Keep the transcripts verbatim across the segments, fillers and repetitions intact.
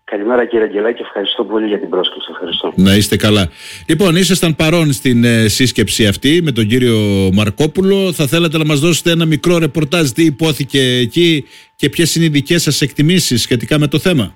Καλημέρα κύριε Αγγελάκη, ευχαριστώ πολύ για την πρόσκληση. Ευχαριστώ. Να είστε καλά. Λοιπόν, ήσασταν παρόν στην ε, σύσκεψη αυτή με τον κύριο Μαρκόπουλο. Θα θέλατε να μας δώσετε ένα μικρό ρεπορτάζ τι υπόθηκε εκεί και ποιες είναι οι δικές σας εκτιμήσεις σχετικά με το θέμα?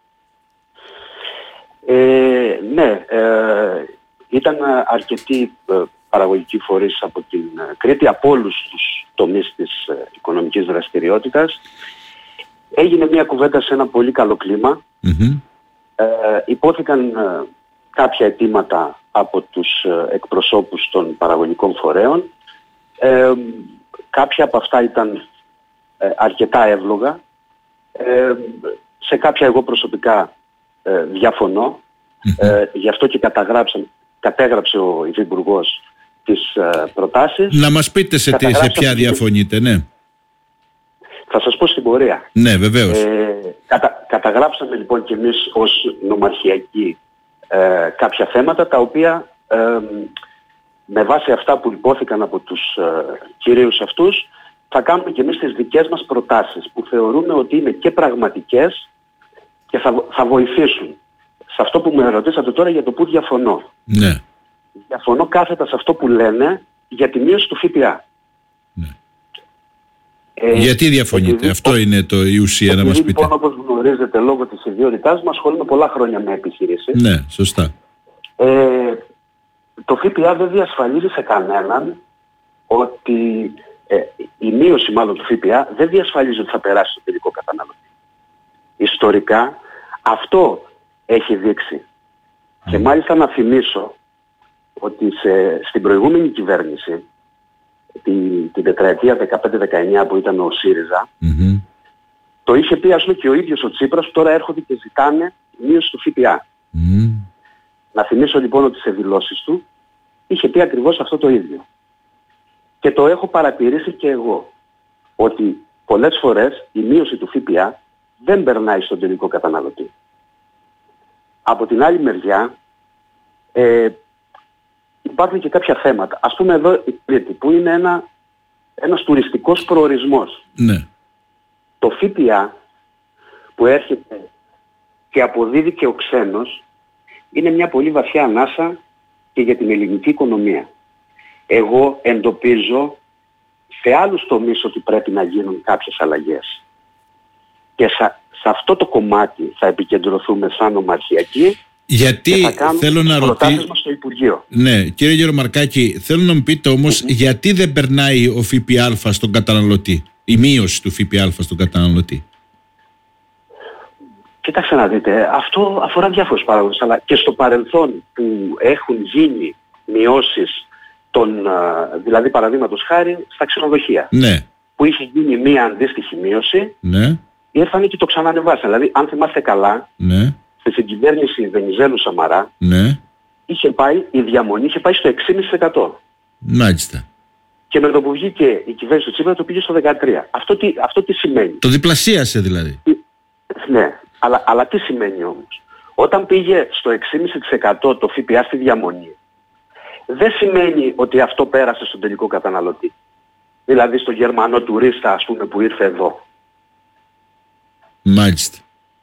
Ε, ναι, ε, ήταν αρκετοί ε, παραγωγικοί φορείς από την Κρήτη, από όλους τους τομείς της ε, οικονομικής δραστηριότητας. Έγινε μια κουβέντα σε ένα πολύ καλό κλίμα. Mm-hmm. Ε, υπόθηκαν ε, κάποια αιτήματα από τους ε, εκπροσώπους των παραγωγικών φορέων. Ε, κάποια από αυτά ήταν ε, αρκετά εύλογα. Ε, σε κάποια εγώ προσωπικά ε, διαφωνώ. Mm-hmm. Ε, γι' αυτό και κατέγραψε ο Υφυπουργός τις ε, προτάσεις. Να μας πείτε σε, τι, σε ποια διαφωνείτε, ναι. Θα σας πω στην πορεία. Ναι, βεβαίως. Ε, κατα, καταγράψαμε λοιπόν και εμείς ως νομαρχιακοί ε, κάποια θέματα τα οποία ε, με βάση αυτά που υπόθηκαν από τους ε, κυρίους αυτούς θα κάνουμε και εμείς τις δικές μας προτάσεις που θεωρούμε ότι είναι και πραγματικές και θα, θα βοηθήσουν. Σε αυτό που με ρωτήσατε τώρα για το που διαφωνώ. Ναι. Διαφωνώ κάθετα σε αυτό που λένε για τη μείωση του ΦΠΑ. Ναι. Ε, Γιατί διαφωνείτε, επειδή, αυτό είναι το, η ουσία να μας πείτε. Λοιπόν, όπως γνωρίζετε, λόγω της ιδιότητάς μου ασχολούμαι πολλά χρόνια με επιχειρήσεις. Ναι, σωστά. Ε, το ΦΠΑ δεν διασφαλίζει σε κανέναν ότι ε, η μείωση μάλλον του ΦΠΑ δεν διασφαλίζει ότι θα περάσει στο τελικό καταναλωτή. Ιστορικά αυτό έχει δείξει. Mm. Και μάλιστα να θυμίσω ότι σε, στην προηγούμενη κυβέρνηση, την, την τετραετία δεκαπέντε δεκαεννιά που ήταν ο ΣΥΡΙΖΑ, mm-hmm. το είχε πει ας πούμε και ο ίδιος ο Τσίπρας που τώρα έρχονται και ζητάνε μείωση του ΦΠΑ. Mm. Να θυμίσω λοιπόν ότι σε δηλώσεις του είχε πει ακριβώς αυτό το ίδιο. Και το έχω παρατηρήσει και εγώ, ότι πολλές φορές η μείωση του ΦΠΑ δεν περνάει στον τελικό καταναλωτή. Από την άλλη μεριά ε, υπάρχουν και κάποια θέματα. Ας πούμε εδώ η Κρήτη που είναι ένα, ένας τουριστικός προορισμός. Ναι. Το ΦΠΑ που έρχεται και αποδίδει και ο ξένος είναι μια πολύ βαθιά ανάσα και για την ελληνική οικονομία. Εγώ εντοπίζω σε άλλους τομείς ότι πρέπει να γίνουν κάποιες αλλαγές. Και σε, σε αυτό το κομμάτι θα επικεντρωθούμε σαν νομαρχιακοί. Γιατί και θα κάνουμε θέλω να ρωτήσω. Μας στο Υπουργείο. Ναι, κύριε Γερομαρκάκη, θέλω να μου πείτε όμως mm-hmm. γιατί δεν περνάει ο ΦΠΑ στον καταναλωτή, η μείωση του ΦΠΑ στον καταναλωτή. Κοιτάξτε να δείτε, αυτό αφορά διάφορους παράγοντες, αλλά και στο παρελθόν που έχουν γίνει μειώσεις των, δηλαδή παραδείγματος χάρη στα ξενοδοχεία, ναι. που είχε γίνει μία αντίστοιχη μείωση, ναι. ήρθαν και το ξανανεβάσαν. Δηλαδή, αν θυμάστε καλά, ναι. στη συγκυβέρνηση Βενιζέλου Σαμαρά, ναι. είχε πάει, η διαμονή είχε πάει στο έξι κόμμα πέντε τοις εκατό. Μάλιστα. Και με το που βγήκε η κυβέρνηση του Τσίπρα το πήγε στο δεκατρία τοις εκατό. Αυτό τι, αυτό τι σημαίνει? Το διπλασίασε δηλαδή. Ναι, αλλά, αλλά τι σημαίνει όμως? Όταν πήγε στο έξι κόμμα πέντε τοις εκατό το ΦΠΑ στη διαμονή, δεν σημαίνει ότι αυτό πέρασε στον τελικό καταναλωτή. Δηλαδή στον Γερμανό τουρίστα, ας πούμε, που ήρθε εδώ. Μάλιστα.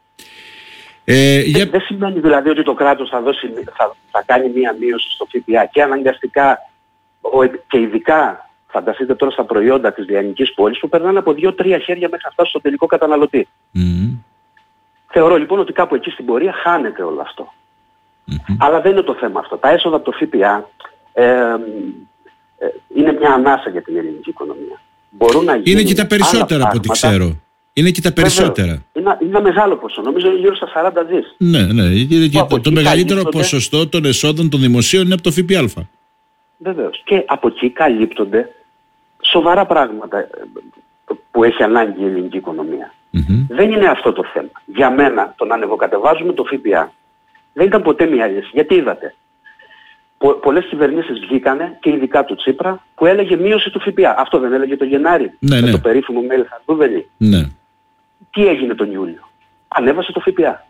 Ε, για... Δεν σημαίνει δηλαδή ότι το κράτος θα, δώσει, θα, θα κάνει μία μείωση στο ΦΠΑ και αναγκαστικά και ειδικά φανταστείτε τώρα στα προϊόντα της λιανικής πόλης που περνάνε από δύο τρία χέρια μέχρι να φτάσουν στον τελικό καταναλωτή. Mm-hmm. Θεωρώ λοιπόν ότι κάπου εκεί στην πορεία χάνεται όλο αυτό. Mm-hmm. Αλλά δεν είναι το θέμα αυτό. Τα έσοδα από το ΦΠΑ ε, ε, είναι μια ανάσα για την ελληνική οικονομία. Μπορούν να είναι και τα περισσότερα από ό,τι ξέρω. Είναι και τα περισσότερα. Είναι ένα, είναι ένα μεγάλο ποσό. Νομίζω είναι γύρω στα σαράντα δις. Ναι, ναι. Και το, το μεγαλύτερο ποσοστό των εσόδων των δημοσίων είναι από το ΦΠΑ. Βεβαίως. Και από εκεί καλύπτονται σοβαρά πράγματα που έχει ανάγκη η ελληνική οικονομία. Mm-hmm. Δεν είναι αυτό το θέμα. Για μένα το να ανεβοκατεβάζουμε το ΦΠΑ δεν ήταν ποτέ μια λύση. Γιατί είδατε, πο, πολλές κυβερνήσεις βγήκανε και ειδικά του Τσίπρα που έλεγε μείωση του ΦΠΑ. Αυτό δεν έλεγε το Γενάρη, ναι, με ναι. το περίφημο mail Χαρδούβελη. Ναι. Τι έγινε τον Ιούλιο? Ανέβασε το ΦΠΑ.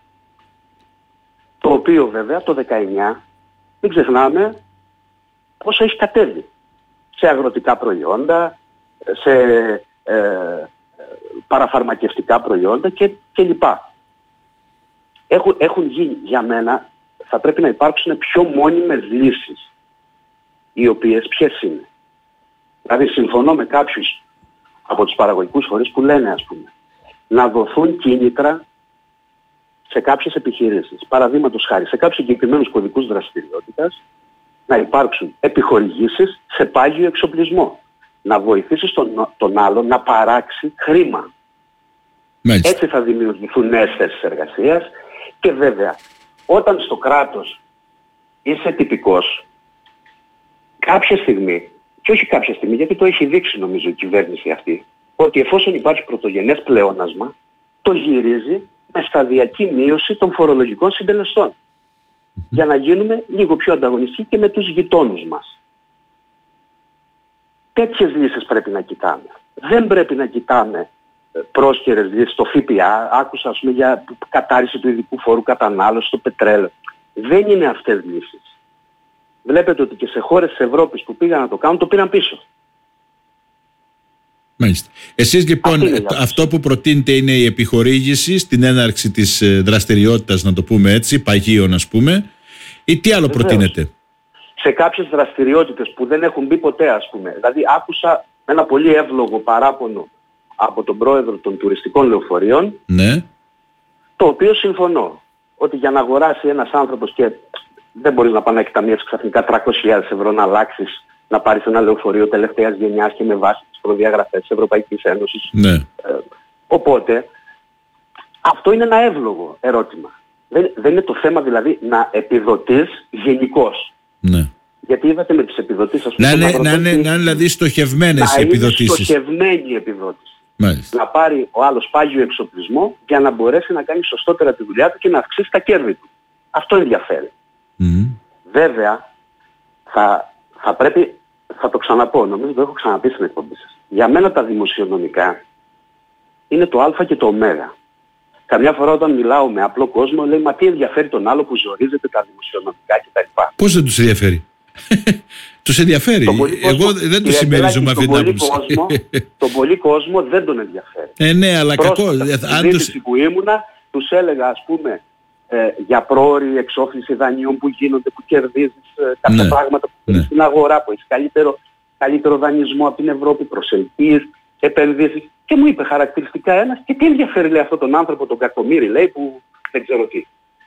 Το οποίο βέβαια το δεκαεννιά, μην ξεχνάμε πόσο έχει κατέβει σε αγροτικά προϊόντα, σε ε, παραφαρμακευτικά προϊόντα και, και λοιπά. έχουν, έχουν γίνει για μένα, θα πρέπει να υπάρξουν πιο μόνιμες λύσεις, οι οποίες ποιες είναι. Δηλαδή συμφωνώ με κάποιους από τους παραγωγικούς φορείς που λένε, ας πούμε, να δοθούν κίνητρα σε κάποιες επιχειρήσεις. Παραδείγματος χάρη, σε κάποιους συγκεκριμένους κωδικούς δραστηριότητας να υπάρξουν επιχορηγήσεις σε πάγιο εξοπλισμό. Να βοηθήσεις τον, τον άλλο να παράξει χρήμα. Μάλιστα. Έτσι θα δημιουργηθούν νέες θέσεις εργασίας και βέβαια όταν στο κράτος είσαι τυπικός, κάποια στιγμή, και όχι κάποια στιγμή, γιατί το έχει δείξει νομίζω η κυβέρνηση αυτή, ότι εφόσον υπάρχει πρωτογενές πλεόνασμα, το γυρίζει με σταδιακή μείωση των φορολογικών συντελεστών. Mm-hmm. Για να γίνουμε λίγο πιο ανταγωνιστικοί και με τους γειτόνους μας. Τέτοιες λύσεις πρέπει να κοιτάμε. Δεν πρέπει να κοιτάμε πρόσκαιρες λύσεις στο ΦΠΑ. Άκουσα ας πούμε για κατάρριση του ειδικού φόρου κατανάλωσης στο πετρέλαιο. Δεν είναι αυτές λύσεις. Βλέπετε ότι και σε χώρες της Ευρώπης που πήγαν να το κάνουν, το πήραν πίσω. Μάλιστα. Εσείς λοιπόν αυτό που προτείνετε είναι η επιχορήγηση στην έναρξη της δραστηριότητας, να το πούμε έτσι, παγίων ας πούμε, ή τι άλλο Βεβαίως. προτείνετε? Σε κάποιες δραστηριότητες που δεν έχουν μπει ποτέ ας πούμε. Δηλαδή άκουσα ένα πολύ εύλογο παράπονο από τον πρόεδρο των τουριστικών λεωφορείων, ναι. το οποίο συμφωνώ. Ότι για να αγοράσει ένας άνθρωπος και δεν μπορείς να πάει να εκταμιεύσεις ξαφνικά τριακόσιες χιλιάδες ευρώ να αλλάξεις, να πάρεις ένα λεωφορείο τελευταίας γενιάς και με βάση τις προδιαγραφές της Ευρωπαϊκής Ένωσης. Ναι. Ε, οπότε, αυτό είναι ένα εύλογο ερώτημα. Δεν, δεν είναι το θέμα δηλαδή να επιδοτείς γενικώς. Ναι. Γιατί είδατε με τις επιδοτήσεις... Ας πούμε, να, είναι, να, είναι, να είναι δηλαδή στοχευμένες να επιδοτήσεις. Να είναι στοχευμένη επιδότηση. Μάλιστα. Να πάρει ο άλλος πάγιο εξοπλισμό για να μπορέσει να κάνει σωστότερα τη δουλειά του και να αυξήσει τα κέρδη του. Αυτό ενδιαφέρει. Mm. Βέβαια, θα, θα πρέπει, θα το ξαναπώ, νομίζω το έχω ξαναπεί στην εκπομπή σας. Για μένα τα δημοσιονομικά είναι το α και το ω. Καμιά φορά όταν μιλάω με απλό κόσμο λέει μα τι ενδιαφέρει τον άλλο που ζορίζεται τα δημοσιονομικά κτλ. Πώς δεν τους ενδιαφέρει? Τους ενδιαφέρει. Εγώ κόσμο, δεν τους συμμερίζομαι αυτή την άποψη. Τον πολύ κόσμο δεν τον ενδιαφέρει. Ε, ναι, αλλά κακό. Στην συζήτηση τους... που ήμουνα, τους έλεγα ας πούμε ε, για πρόωρη εξόφληση δανείων που γίνονται, που κερδίζεις ε, κάποια ναι. πράγματα που έχεις ναι. στην αγορά, που έχεις καλύτερο, καλύτερο δανεισμό από την Ευρώπη, προσελκύεις, επενδύσεις. Και μου είπε χαρακτηριστικά ένας, και τι ενδιαφέρει λέει αυτόν τον άνθρωπο, τον κακομοίρη λέει, που δεν ξέρω τι.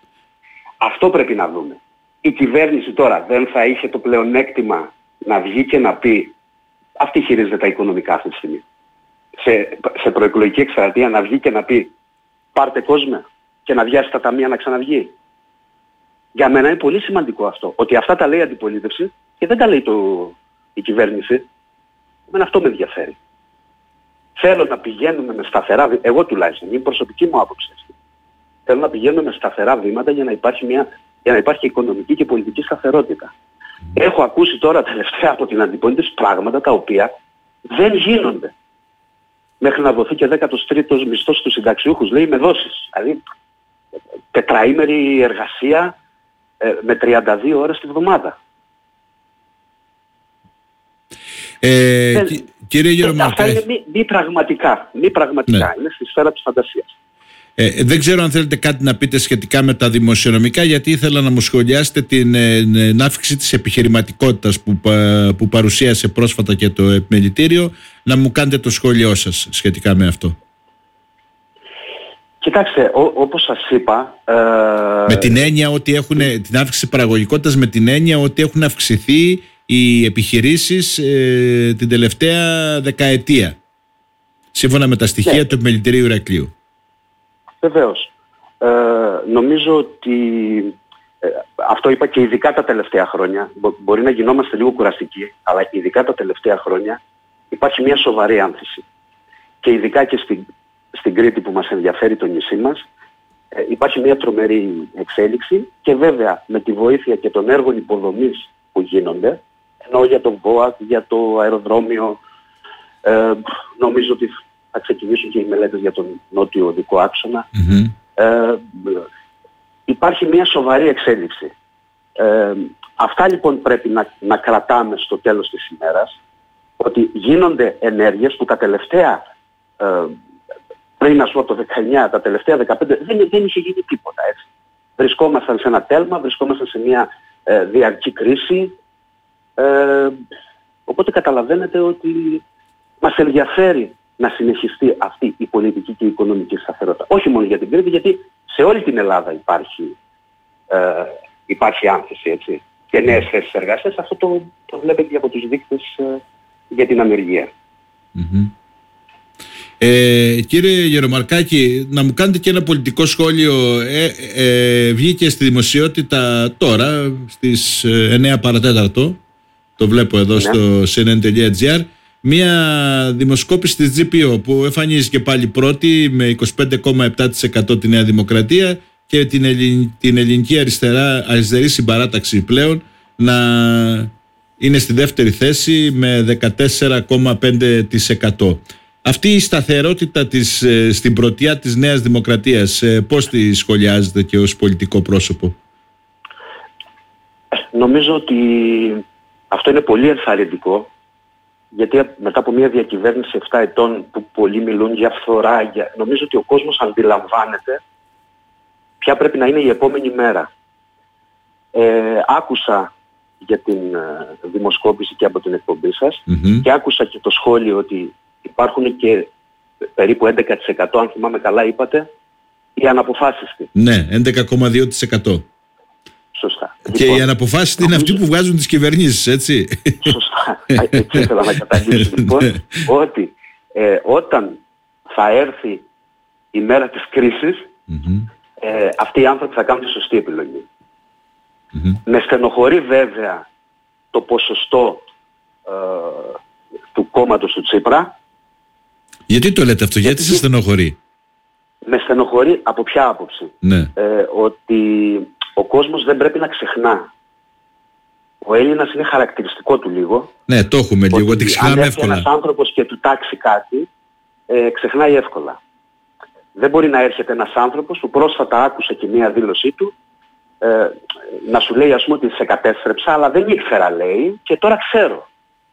Αυτό πρέπει να δούμε. Η κυβέρνηση τώρα δεν θα είχε το πλεονέκτημα να βγει και να πει, αυτή χειρίζεται τα οικονομικά αυτή τη στιγμή, σε, σε προεκλογική εκστρατεία να βγει και να πει πάρτε κόσμο και να βιάσει τα ταμεία να ξαναβγεί. Για μένα είναι πολύ σημαντικό αυτό, ότι αυτά τα λέει η αντιπολίτευση και δεν τα λέει το, η κυβέρνηση. Εμένα αυτό με ενδιαφέρει. Θέλω να πηγαίνουμε με σταθερά βήματα, εγώ τουλάχιστον, είναι η προσωπική μου άποψη. Θέλω να πηγαίνουμε με σταθερά βήματα για να υπάρχει, μια, για να υπάρχει οικονομική και πολιτική σταθερότητα. Έχω ακούσει τώρα τελευταία από την αντιπολίτευση πράγματα τα οποία δεν γίνονται. Μέχρι να δοθεί και δέκατος τρίτος μισθός στους συνταξιούχους, λέει με δόσεις. Δηλαδή τετραήμερη εργασία ε, με τριάντα δύο ώρες τη βδομάδα. Ε, δεν, κύριε Γερομάρκα, αυτά είναι μη, μη πραγματικά, μη πραγματικά. Ναι. Είναι στη σφαίρα της φαντασίας. Ε, δεν ξέρω αν θέλετε κάτι να πείτε σχετικά με τα δημοσιονομικά, γιατί ήθελα να μου σχολιάσετε την ε, αύξηση της επιχειρηματικότητας που, που παρουσίασε πρόσφατα και το επιμελητήριο, να μου κάνετε το σχόλιο σας σχετικά με αυτό. Κοιτάξτε, ό, όπως σας είπα... Ε... Με την έννοια ότι έχουν την αύξηση παραγωγικότητας, με την έννοια ότι έχουν αυξηθεί οι επιχειρήσεις ε, την τελευταία δεκαετία, σύμφωνα με τα στοιχεία ναι. του επιμελητηρίου Ηρακλείου. Βεβαίως. Ε, νομίζω ότι ε, αυτό είπα και ειδικά τα τελευταία χρόνια. Μπο, μπορεί να γινόμαστε λίγο κουραστικοί, αλλά ειδικά τα τελευταία χρόνια υπάρχει μια σοβαρή άνθηση. Και ειδικά και στην, στην Κρήτη που μας ενδιαφέρει το νησί μας, ε, υπάρχει μια τρομερή εξέλιξη και βέβαια με τη βοήθεια και των έργων υποδομής που γίνονται, ενώ για τον ΒΟΑΚ, για το αεροδρόμιο, ε, νομίζω ότι θα ξεκινήσουν και οι μελέτες για τον νότιο οδικό άξονα. Mm-hmm. Ε, υπάρχει μια σοβαρή εξέλιξη. Ε, αυτά λοιπόν πρέπει να, να κρατάμε στο τέλος της ημέρας, ότι γίνονται ενέργειες που τα τελευταία ε, πριν, ας πω, από το δεκαεννιά, τα τελευταία δεκαπέντε, δεν, δεν είχε γίνει τίποτα, έτσι. Βρισκόμασταν σε ένα τέλμα, βρισκόμασταν σε μια ε, διαρκή κρίση. Ε, οπότε καταλαβαίνετε ότι μας ενδιαφέρει να συνεχιστεί αυτή η πολιτική και η οικονομική σταθερότητα. Όχι μόνο για την Κρήτη, γιατί σε όλη την Ελλάδα υπάρχει, ε, υπάρχει άνθηση, έτσι. Και νέες θέσεις εργασίας. Αυτό το, το βλέπετε και από τους δείκτες ε, για την ανεργία. Mm-hmm. Ε, κύριε Γερομαρκάκη, να μου κάνετε και ένα πολιτικό σχόλιο. Ε, ε, βγήκε στη δημοσιότητα τώρα στις εννιά παρατέταρτο, το βλέπω εδώ, ναι, στο σι εν εν τελεία τζι άρ, μια δημοσκόπηση της τζι πι ο που εμφανίζει και πάλι πρώτη με είκοσι πέντε κόμμα επτά τοις εκατό τη Νέα Δημοκρατία και την, Ελλην, την ελληνική αριστερά, αριστερή συμπαράταξη πλέον να είναι στη δεύτερη θέση με δεκατέσσερα κόμμα πέντε τοις εκατό. Αυτή η σταθερότητα της, στην πρωτιά της Νέας Δημοκρατίας, πώς τη σχολιάζετε και ως πολιτικό πρόσωπο? Νομίζω ότι αυτό είναι πολύ ενθαρρυντικό, γιατί μετά από μια διακυβέρνηση επτά ετών που πολλοί μιλούν για φθορά, για... νομίζω ότι ο κόσμος αντιλαμβάνεται ποια πρέπει να είναι η επόμενη μέρα. Ε, άκουσα για την ε, δημοσκόπηση και από την εκπομπή σας, mm-hmm. και άκουσα και το σχόλιο ότι υπάρχουν και περίπου έντεκα τοις εκατό, αν θυμάμαι καλά είπατε, οι αναποφάσιστοι. Ναι, έντεκα κόμμα δύο τοις εκατό. Σωστά. Και λοιπόν, οι αναποφάσιστοι είναι αυτοί που βγάζουν τις κυβερνήσεις, έτσι. Σωστά. Έτσι ήθελα να καταλήξω. Λοιπόν, ότι ε, όταν θα έρθει η μέρα της κρίσης, mm-hmm. ε, αυτοί οι άνθρωποι θα κάνουν τη σωστή επιλογή. Mm-hmm. Με στενοχωρεί βέβαια το ποσοστό ε, του κόμματος του Τσίπρα. Γιατί το λέτε αυτό, γιατί, γιατί σε στενοχωρεί? Με στενοχωρεί από ποια άποψη? Ναι. Ε, ότι ο κόσμος δεν πρέπει να ξεχνά. Ο Έλληνας είναι χαρακτηριστικό του λίγο. Ναι, το έχουμε λίγο, ότι, ότι ξεχνάμε εύκολα. Αν έρθει ένας άνθρωπος και του τάξει κάτι, ε, ξεχνάει εύκολα. Δεν μπορεί να έρχεται ένας άνθρωπος που πρόσφατα άκουσε και μία δήλωσή του, ε, να σου λέει, ας πούμε, ότι σε κατέστρεψα, αλλά δεν ήξερα, λέει, και τώρα ξέρω.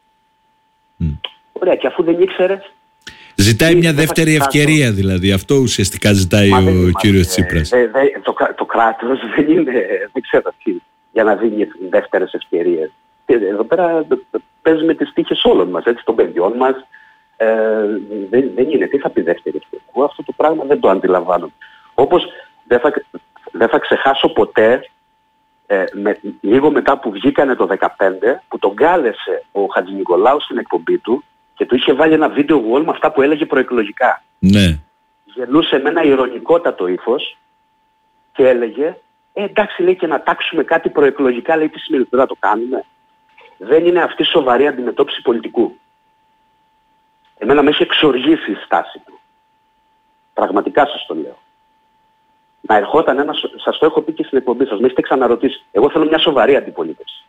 Mm. Ωραία, και αφού δεν ήξερες... Ζητάει μια δεύτερη ευκαιρία, δηλαδή. Αυτό ουσιαστικά ζητάει Μα, ο δεν, κύριος ε, Τσίπρας. Ε, ε, το, το κράτος δεν είναι, δεν ξέρω τι, για να δίνει δεύτερες ευκαιρίες. Εδώ πέρα παίζουμε τις τύχες όλων μας, έτσι, των παιδιών μας. Ε, δεν, δεν είναι. Τι θα πει δεύτερη ευκαιρία? Εγώ αυτό το πράγμα δεν το αντιλαμβάνω. Όπως δεν θα, δεν θα ξεχάσω ποτέ, ε, με, λίγο μετά που βγήκανε το δεκαπέντε, που τον κάλεσε ο Χατζηνικολάου στην εκπομπή του και του είχε βάλει ένα βίντεο wall με αυτά που έλεγε προεκλογικά. Ναι. Γελούσε με ένα ειρωνικότατο ύφος και έλεγε, ε, εντάξει, λέει, και να τάξουμε κάτι προεκλογικά, λέει, τι σημαίνει, δεν θα το κάνουμε? Δεν είναι αυτή σοβαρή αντιμετώπιση πολιτικού. Εμένα με έχει εξοργήσει η στάση του. Πραγματικά σας το λέω. Να ερχόταν ένας, σας το έχω πει και στην εκπομπή σας, με έχετε ξαναρωτήσει. Εγώ θέλω μια σοβαρή αντιπολίτευση.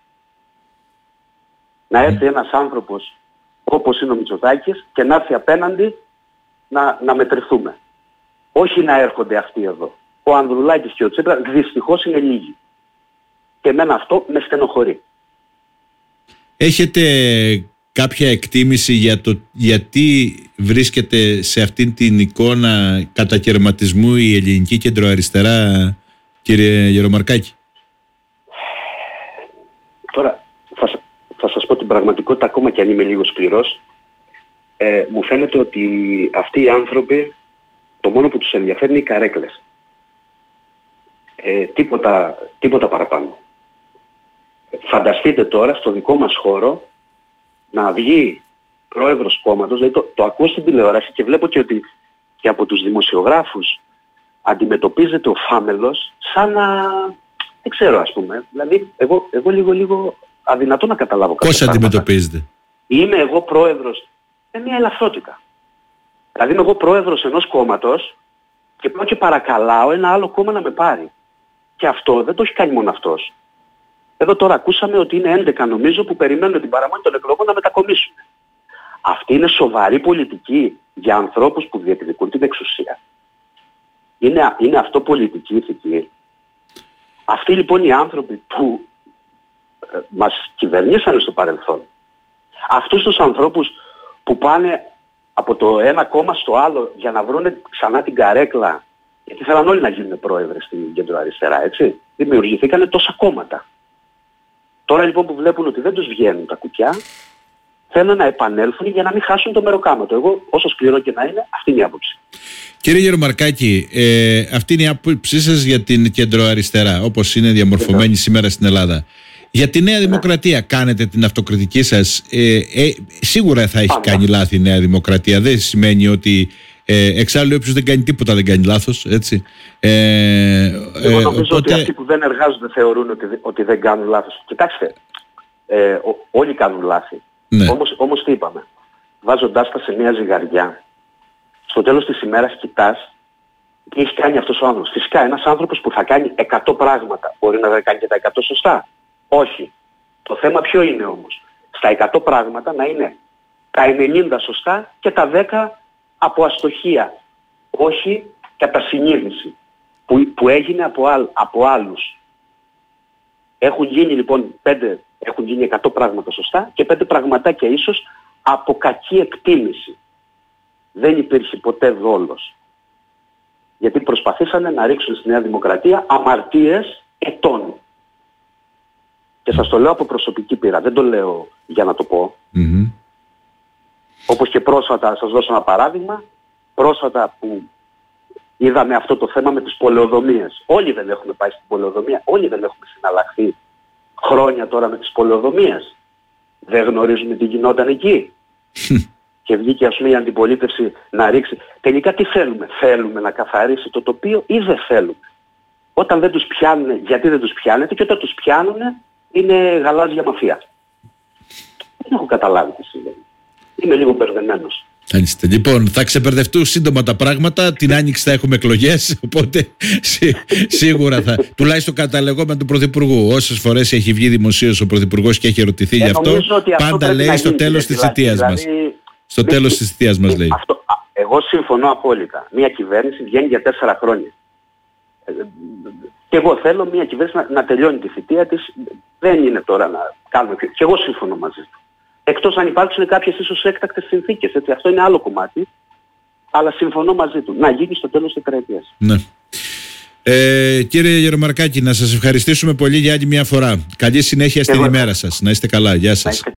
Να έρθει ένας άνθρωπος όπως είναι ο Μητσοτάκης και να έρθει απέναντι να, να μετρηθούμε. Όχι να έρχονται αυτοί εδώ. Ο Ανδρουλάκης και ο Τσίπρας δυστυχώς είναι λίγοι. Και εμένα αυτό με στενοχωρεί. Έχετε κάποια εκτίμηση για το γιατί βρίσκεται σε αυτήν την εικόνα κατακαιρματισμού η ελληνική κεντροαριστερά, κύριε Γερομαρκάκη? Τώρα θα, θα σας πω την πραγματικότητα, ακόμα και αν είμαι λίγο σκληρός. Ε, μου φαίνεται ότι αυτοί οι άνθρωποι το μόνο που τους ενδιαφέρει είναι οι καρέκλες. Ε, τίποτα, τίποτα παραπάνω. Φανταστείτε τώρα στο δικό μας χώρο να βγει πρόεδρος κόμματος, δηλαδή το, το ακούω στην τηλεόραση και βλέπω και ότι και από τους δημοσιογράφους αντιμετωπίζεται ο φάμελος σαν να, δεν ξέρω, ας πούμε. Δηλαδή εγώ, εγώ λίγο λίγο αδυνατό να καταλάβω κάτι. Πώς αντιμετωπίζετε? Είμαι εγώ πρόεδρος, είναι μια ελαφρότητα. Δηλαδή είμαι εγώ πρόεδρος ενός κόμματος και πάω και παρακαλάω ένα άλλο κόμμα να με πάρει. Και αυτό δεν το έχει κάνει μόνο αυτός. Εδώ τώρα ακούσαμε ότι είναι έντεκα, νομίζω, που περιμένουν την παραμονή των εκλογών να μετακομίσουν. Αυτή είναι σοβαρή πολιτική για ανθρώπους που διεκδικούν την εξουσία. Είναι, είναι αυτό πολιτική ηθική? Αυτοί λοιπόν οι άνθρωποι που ε, μας κυβερνήσανε στο παρελθόν, αυτούς τους ανθρώπους που πάνε από το ένα κόμμα στο άλλο για να βρουν ξανά την καρέκλα. Γιατί θέλαν όλοι να γίνουν πρόεδροι στην κεντροαριστερά, έτσι. Δημιουργηθήκανε τόσα κόμματα. Τώρα λοιπόν που βλέπουν ότι δεν τους βγαίνουν τα κουκιά, θέλουν να επανέλθουν για να μην χάσουν το μεροκάματο. Εγώ, όσο σκληρό και να είναι, αυτή είναι η άποψη. Κύριε Γερομαρκάκη, ε, αυτή είναι η άποψή σας για την κεντροαριστερά, όπως είναι διαμορφωμένη Εδώ. σήμερα στην Ελλάδα. Για τη Νέα Δημοκρατία κάνετε την αυτοκριτική σας. Ε, ε, σίγουρα θα έχει Πάντα. κάνει λάθη η Νέα Δημοκρατία. Δεν σημαίνει ότι ε, εξάλλου όποιος δεν κάνει τίποτα δεν κάνει λάθος. Έτσι. Ε, Εγώ νομίζω οπότε... ότι αυτοί που δεν εργάζονται θεωρούν ότι, ότι δεν κάνουν λάθος. Κοιτάξτε, ε, ό, όλοι κάνουν λάθη. Ναι. Όμως, όμως τι είπαμε. Βάζοντάς τα σε μια ζυγαριά, στο τέλος της ημέρας κοιτάς τι έχει κάνει αυτός ο άνθρωπος. Φυσικά ένας άνθρωπος που θα κάνει εκατό πράγματα μπορεί να δεν κάνει και τα εκατό σωστά. Όχι. Το θέμα ποιο είναι όμως. Στα εκατό πράγματα να είναι τα ενενήντα σωστά και τα δέκα από αστοχία. Όχι κατά συνείδηση. Που, που έγινε από, άλλ, από άλλους. Έχουν γίνει λοιπόν πέντε, έχουν γίνει εκατό πράγματα σωστά και πέντε πραγματάκια ίσως από κακή εκτίμηση. Δεν υπήρχε ποτέ δόλος. Γιατί προσπαθήσανε να ρίξουν στη Νέα Δημοκρατία αμαρτίες ετών. Και σας το λέω από προσωπική πείρα, δεν το λέω για να το πω. Mm-hmm. Όπως και πρόσφατα, σας δώσω ένα παράδειγμα, πρόσφατα που είδαμε αυτό το θέμα με τις πολεοδομίες. Όλοι δεν έχουμε πάει στην πολεοδομία, όλοι δεν έχουμε συναλλαχθεί χρόνια τώρα με τις πολεοδομίες. Δεν γνωρίζουμε τι γινόταν εκεί. Και βγήκε ας πούμε η αντιπολίτευση να ρίξει. Τελικά τι θέλουμε, θέλουμε να καθαρίσει το τοπίο ή δεν θέλουμε. Όταν δεν τους πιάνουν, γιατί δεν τους πιάνετε, και όταν τους πιάνουν είναι γαλάζια μαφία. Δεν έχω καταλάβει τι συμβαίνει. Είμαι λίγο μπερδεμένος. Άνιστε. Λοιπόν, θα ξεπερδευτούν σύντομα τα πράγματα. Την Άνοιξη θα έχουμε εκλογές. Οπότε σί, σίγουρα θα. Τουλάχιστον κατά τα λεγόμενα του Πρωθυπουργού. Όσες φορές έχει βγει δημοσίως ο Πρωθυπουργός και έχει ερωτηθεί ε, γι' αυτό, πάντα αυτό λέει στο τέλος της θητείας δηλαδή, μας. Δηλαδή, στο μη, τέλος της θητείας μας λέει. Αυτό, εγώ συμφωνώ απόλυτα. Μια κυβέρνηση βγαίνει για τέσσερα χρόνια. Και εγώ θέλω μια κυβέρνηση να, να τελειώνει τη θητεία της. Δεν είναι τώρα να κάνουμε. Και εγώ συμφωνώ μαζί του. Εκτός αν υπάρξουν κάποιες ίσως έκτακτες συνθήκες. Έτσι. Αυτό είναι άλλο κομμάτι. Αλλά συμφωνώ μαζί του. Να γίνει στο τέλος της τετραετίας. Ναι. Ε, κύριε Γερομαρκάκη, να σας ευχαριστήσουμε πολύ για άλλη μια φορά. Καλή συνέχεια στην ημέρα σας. Να είστε καλά. Γεια σας.